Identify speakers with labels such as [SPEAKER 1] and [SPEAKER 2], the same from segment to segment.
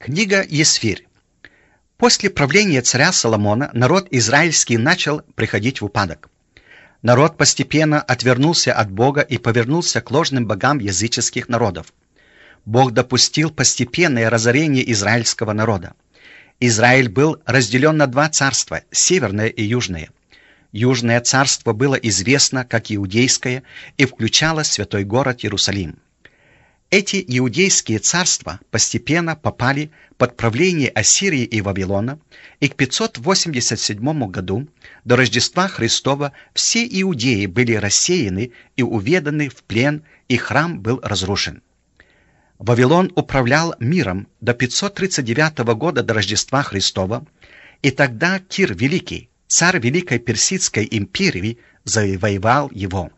[SPEAKER 1] Книга Есфирь. После правления царя Соломона народ израильский начал приходить в упадок. Народ постепенно отвернулся от Бога и повернулся к ложным богам языческих народов. Бог допустил постепенное разорение израильского народа. Израиль был разделен на два царства – северное и южное. Южное царство было известно как Иудейское и включало святой город Иерусалим. Эти иудейские царства постепенно попали под правление Ассирии и Вавилона, и к 587 году до Рождества Христова все иудеи были рассеяны и уведаны в плен, и храм был разрушен. Вавилон управлял миром до 539 года до Рождества Христова, и тогда Кир Великий, царь Великой Персидской империи, завоевал его.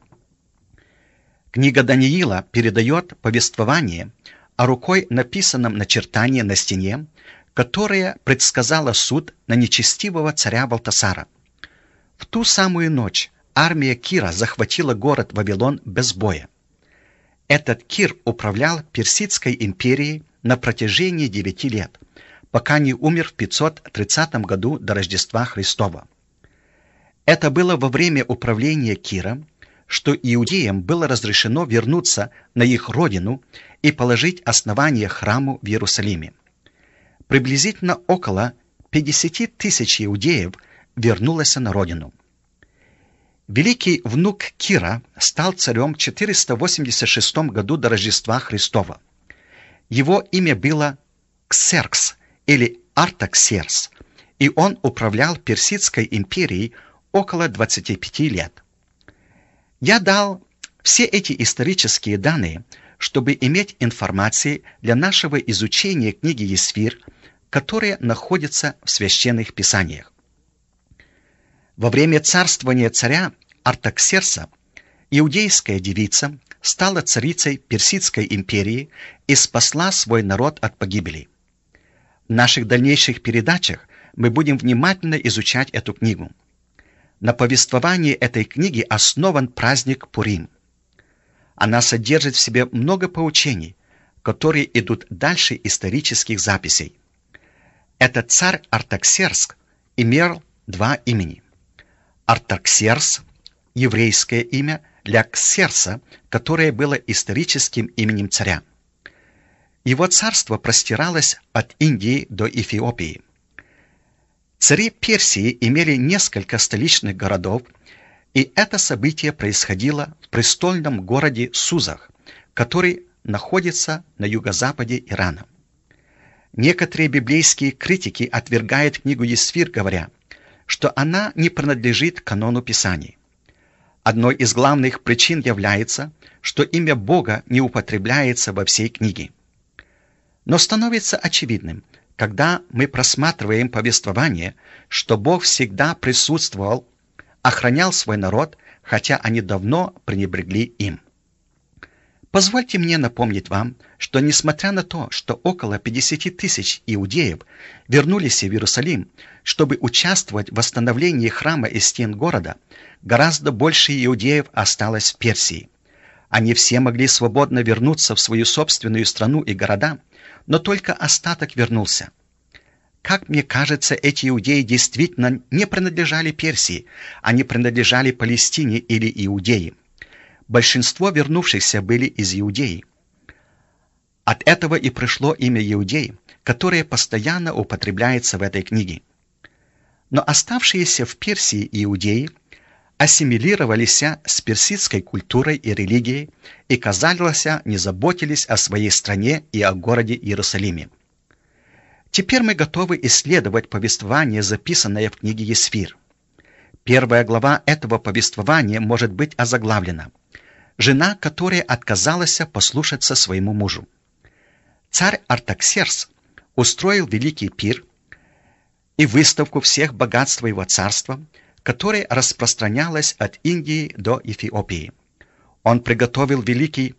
[SPEAKER 1] Книга Даниила передает повествование о рукой написанном начертании на стене, которое предсказало суд на нечестивого царя Валтасара. В ту самую ночь армия Кира захватила город Вавилон без боя. Этот Кир управлял Персидской империей на протяжении 9 лет, пока не умер в 530 году до Рождества Христова. Это было во время управления Кира, что иудеям было разрешено вернуться на их родину и положить основание храму в Иерусалиме. Приблизительно около 50 тысяч иудеев вернулось на родину. Великий внук Кира стал царем в 486 году до Рождества Христова. Его имя было Ксеркс или Артаксеркс, и он управлял Персидской империей около 25 лет. Я дал все эти исторические данные, чтобы иметь информацию для нашего изучения книги Есфирь, которая находится в священных писаниях. Во время царствования царя Артаксеркса иудейская девица стала царицей Персидской империи и спасла свой народ от погибели. В наших дальнейших передачах мы будем внимательно изучать эту книгу. На повествовании этой книги основан праздник Пурим. Она содержит в себе много поучений, которые идут дальше исторических записей. Этот царь Артаксеркс имел два имени. Артаксеркс – еврейское имя для Ксеркса, которое было историческим именем царя. Его царство простиралось от Индии до Эфиопии. Цари Персии имели несколько столичных городов, и это событие происходило в престольном городе Сузах, который находится на юго-западе Ирана. Некоторые библейские критики отвергают книгу Есфирь, говоря, что она не принадлежит канону Писаний. Одной из главных причин является, что имя Бога не употребляется во всей книге. Но становится очевидным, когда мы просматриваем повествование, что Бог всегда присутствовал, охранял свой народ, хотя они давно пренебрегли им. Позвольте мне напомнить вам, что несмотря на то, что около 50 тысяч иудеев вернулись в Иерусалим, чтобы участвовать в восстановлении храма и стен города, гораздо больше иудеев осталось в Персии. Они все могли свободно вернуться в свою собственную страну и города, но только остаток вернулся. Как мне кажется, эти иудеи действительно не принадлежали Персии, они принадлежали Палестине или Иудее. Большинство вернувшихся были из Иудеи. От этого и пришло имя Иудеи, которое постоянно употребляется в этой книге. Но оставшиеся в Персии иудеи ассимилировались с персидской культурой и религией и, казалось, не заботились о своей стране и о городе Иерусалиме. Теперь мы готовы исследовать повествование, записанное в книге Есфирь. Первая глава этого повествования может быть озаглавлена «Жена, которая отказалась послушаться своему мужу». Царь Артаксеркс устроил великий пир и выставку всех богатств его царства, которое распространялось от Индии до Эфиопии. Он приготовил великий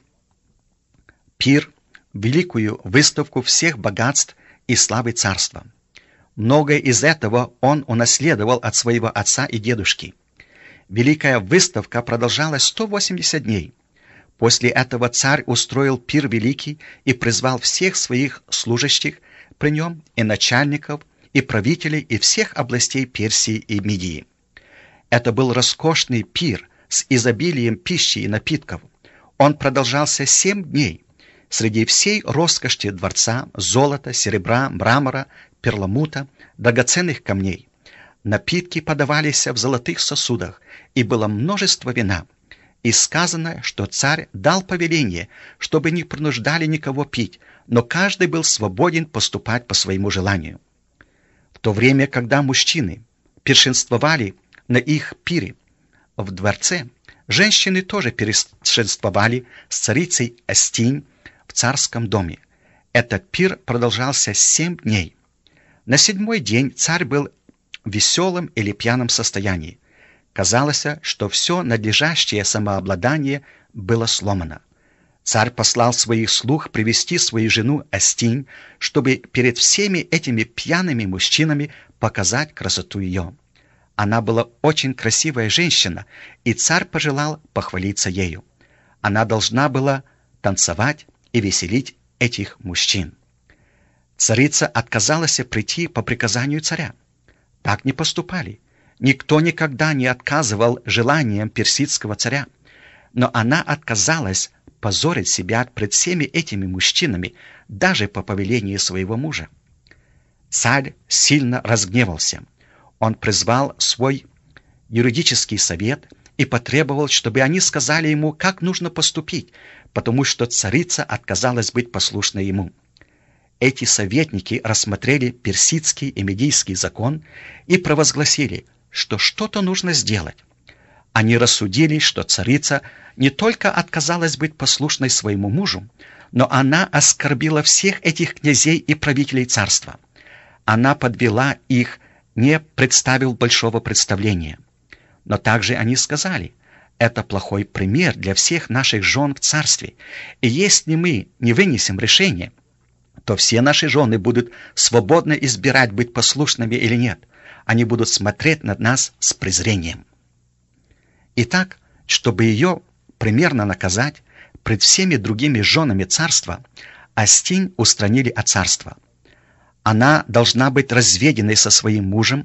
[SPEAKER 1] пир, великую выставку всех богатств и славы царства. Многое из этого он унаследовал от своего отца и дедушки. Великая выставка продолжалась 180 дней. После этого царь устроил пир великий и призвал всех своих служащих при нем, и начальников, и правителей, и всех областей Персии и Мидии. Это был роскошный пир с изобилием пищи и напитков. Он продолжался 7 дней. Среди всей роскоши дворца, золота, серебра, мрамора, перламутра, драгоценных камней. Напитки подавались в золотых сосудах, и было множество вина. И сказано, что царь дал повеление, чтобы не принуждали никого пить, но каждый был свободен поступать по своему желанию. В то время, когда мужчины пиршенствовали на их пире в дворце, женщины тоже пиршенствовали с царицей Астинь в царском доме. Этот пир продолжался 7 дней. На 7-й день царь был в веселом или пьяном состоянии. Казалось, что все надлежащее самообладание было сломано. Царь послал своих слуг привести свою жену Астинь, чтобы перед всеми этими пьяными мужчинами показать красоту ее. Она была очень красивая женщина, и царь пожелал похвалиться ею. Она должна была танцевать и веселить этих мужчин. Царица отказалась прийти по приказанию царя. Так не поступали. Никто никогда не отказывал желаниям персидского царя. Но она отказалась позорить себя пред всеми этими мужчинами, даже по повелению своего мужа. Царь сильно разгневался. Он призвал свой юридический совет и потребовал, чтобы они сказали ему, как нужно поступить, потому что царица отказалась быть послушной ему. Эти советники рассмотрели персидский и медийский закон и провозгласили, что что-то нужно сделать. Они рассудили, что царица не только отказалась быть послушной своему мужу, но она оскорбила всех этих князей и правителей царства. Она подвела их, не представив большого представления. Но также они сказали, это плохой пример для всех наших жен в царстве, и если мы не вынесем решение, то все наши жены будут свободно избирать, быть послушными или нет. Они будут смотреть на нас с презрением. Итак, чтобы ее примерно наказать, пред всеми другими женами царства, Астинь устранили от царства. Она должна быть разведенной со своим мужем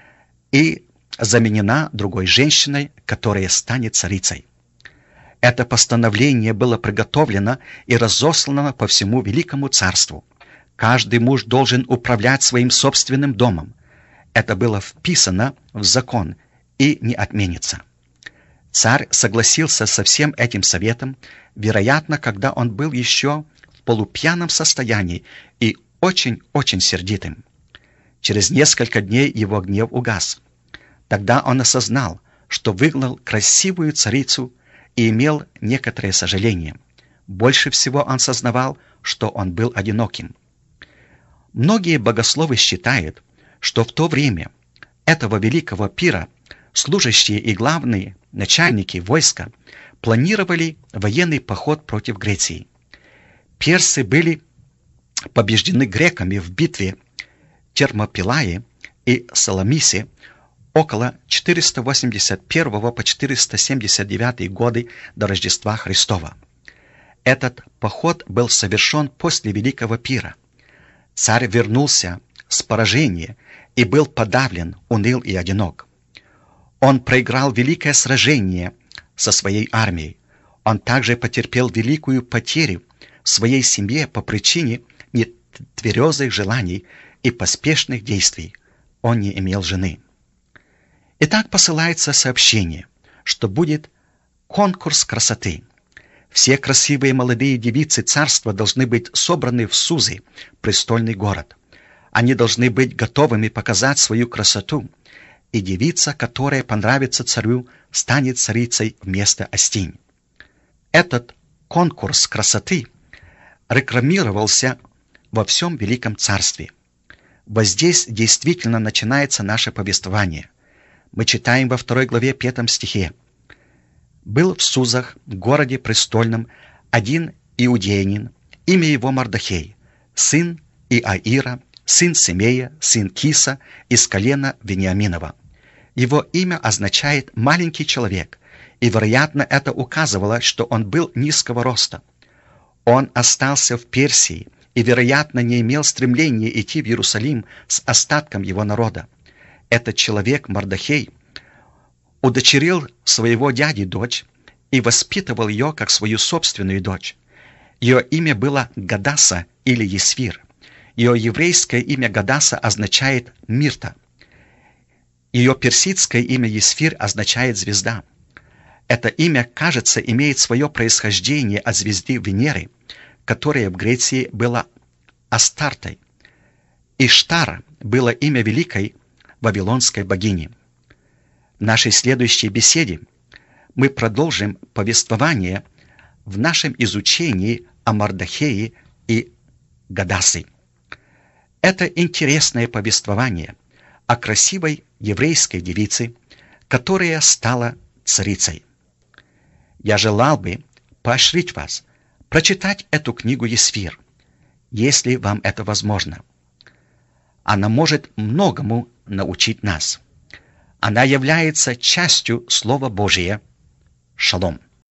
[SPEAKER 1] и заменена другой женщиной, которая станет царицей. Это постановление было приготовлено и разослано по всему великому царству. Каждый муж должен управлять своим собственным домом. Это было вписано в закон и не отменится. Царь согласился со всем этим советом, вероятно, когда он был еще в полупьяном состоянии и очень-очень сердитым. Через несколько дней его гнев угас. Тогда он осознал, что выгнал красивую царицу и имел некоторое сожаление. Больше всего он сознавал, что он был одиноким. Многие богословы считают, что в то время этого великого пира служащие и главные начальники войска планировали военный поход против Греции. Персы были побеждены греками в битве Термопилае и Саламисе около 481 по 479 годы до Рождества Христова. Этот поход был совершен после Великого пира. Царь вернулся с поражения и был подавлен, уныл и одинок. Он проиграл великое сражение со своей армией. Он также потерпел великую потерю в своей семье по причине нетверезых желаний и поспешных действий. Он не имел жены. Итак, посылается сообщение, что будет конкурс красоты. Все красивые молодые девицы царства должны быть собраны в Сузы, престольный город. Они должны быть готовыми показать свою красоту, и девица, которая понравится царю, станет царицей вместо Астинь. Этот конкурс красоты рекламировался во всем Великом Царстве. Вот здесь действительно начинается наше повествование. Мы читаем во 2 главе 5 стихе. «Был в Сузах, городе престольном, один иудеянин, имя его Мардохей, сын Иаира, сын Симея, сын Киса, из колена Вениаминова. Его имя означает «маленький человек», и, вероятно, это указывало, что он был низкого роста. Он остался в Персии и, вероятно, не имел стремления идти в Иерусалим с остатком его народа. Этот человек, Мардохей, удочерил своего дяди дочь и воспитывал ее как свою собственную дочь. Ее имя было Гадаса или Есфир. Ее еврейское имя Гадаса означает «Мирта». Ее персидское имя Есфир означает «звезда». Это имя, кажется, имеет свое происхождение от звезды Венеры, которая в Греции была Астартой. Иштар было имя великой вавилонской богини. В нашей следующей беседе мы продолжим повествование в нашем изучении о Мардохее и Гадасе. Это интересное повествование о красивой еврейской девице, которая стала царицей. Я желал бы поощрить вас прочитать эту книгу Есфир, если вам это возможно. Она может многому научить нас. Она является частью Слова Божия. Шалом.